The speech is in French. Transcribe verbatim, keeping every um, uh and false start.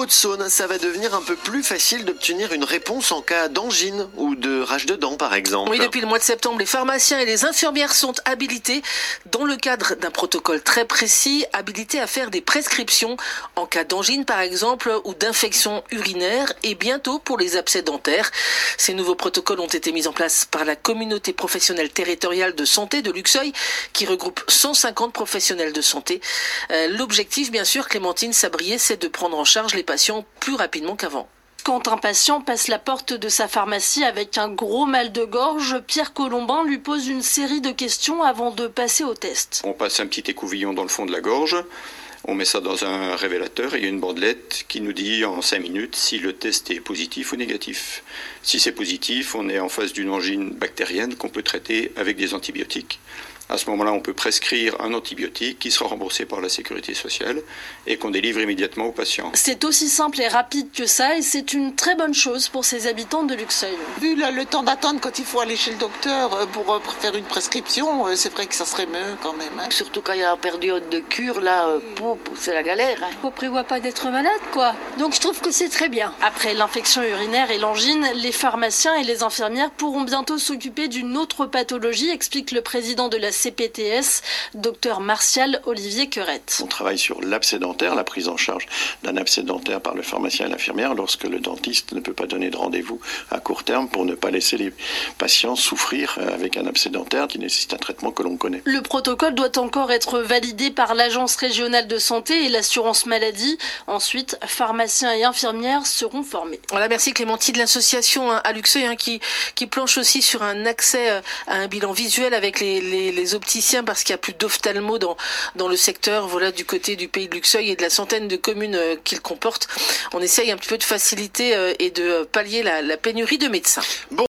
Haute-Saône, ça va devenir un peu plus facile d'obtenir une réponse en cas d'angine ou de rage de dents, par exemple. Oui, depuis le mois de septembre, les pharmaciens et les infirmières sont habilités, dans le cadre d'un protocole très précis, habilités à faire des prescriptions en cas d'angine, par exemple, ou d'infection urinaire, et bientôt pour les abcès dentaires. Ces nouveaux protocoles ont été mis en place par la communauté professionnelle territoriale de santé de Luxeuil, qui regroupe cent cinquante professionnels de santé. Euh, l'objectif, bien sûr, Clémentine Sabrier, c'est de prendre en charge les patients plus rapidement qu'avant. Quand un patient passe la porte de sa pharmacie avec un gros mal de gorge, Pierre Colombin lui pose une série de questions avant de passer au test. On passe un petit écouvillon dans le fond de la gorge, on met ça dans un révélateur et il y a une bandelette qui nous dit en cinq minutes si le test est positif ou négatif. Si c'est positif, on est en face d'une angine bactérienne qu'on peut traiter avec des antibiotiques. À ce moment-là, on peut prescrire un antibiotique qui sera remboursé par la sécurité sociale et qu'on délivre immédiatement aux patients. C'est aussi simple et rapide que ça et c'est une très bonne chose pour ces habitants de Luxeuil. Vu le, le temps d'attente quand il faut aller chez le docteur pour faire une prescription, c'est vrai que ça serait mieux quand même. Hein. Surtout quand il y a la période de cure, là, pour, pour, c'est la galère. Hein. On ne prévoit pas d'être malade, quoi. Donc je trouve que c'est très bien. Après l'infection urinaire et l'angine, les pharmaciens et les infirmières pourront bientôt s'occuper d'une autre pathologie, explique le président de la C P T S, docteur Martial Olivier Querette. On travaille sur l'abcès dentaire, la prise en charge d'un abcès dentaire par le pharmacien et l'infirmière lorsque le dentiste ne peut pas donner de rendez-vous à court terme pour ne pas laisser les patients souffrir avec un abcès dentaire qui nécessite un traitement que l'on connaît. Le protocole doit encore être validé par l'Agence régionale de santé et l'assurance maladie. Ensuite, pharmaciens et infirmières seront formés. Voilà, merci Clémentine de l'association à Luxeuil hein, qui, qui planche aussi sur un accès à un bilan visuel avec les, les, les opticiens parce qu'il n'y a plus d'ophtalmo dans, dans le secteur, voilà, du côté du pays de Luxeuil et de la centaine de communes euh, qu'il comporte. On essaye un petit peu de faciliter euh, et de pallier la, la pénurie de médecins. Bon.